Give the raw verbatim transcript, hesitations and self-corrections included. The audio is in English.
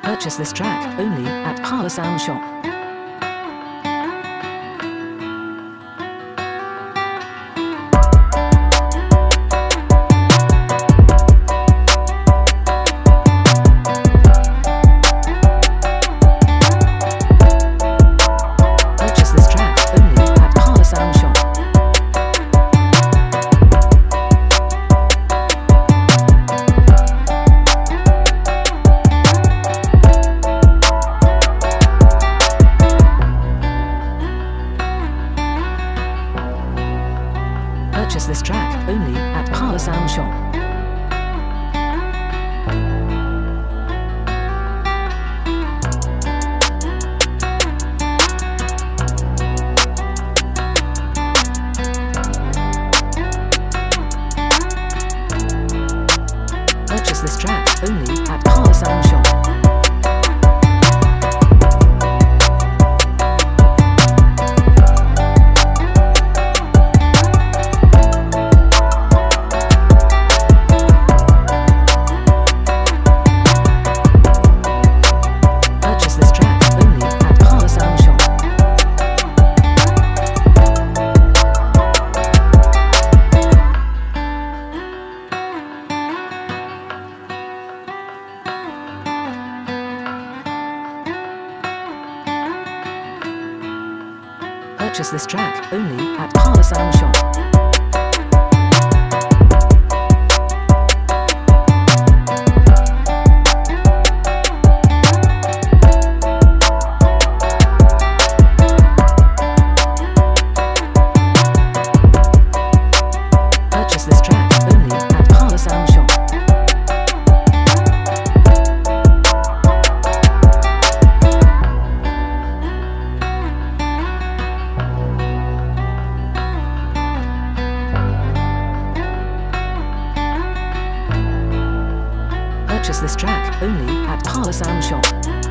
Purchase this track only at Parlour Sound Shop. Purchase this track only at Parlour Sound Shop. Purchase this track only at Parlour Sound Shop. Purchase this track only at Parlour Sound Shop. Purchase this track only at Parlour Sound Shop. Purchase this track only at Parlour Sound Shop. Purchase this track only at Parlour Sound Shop.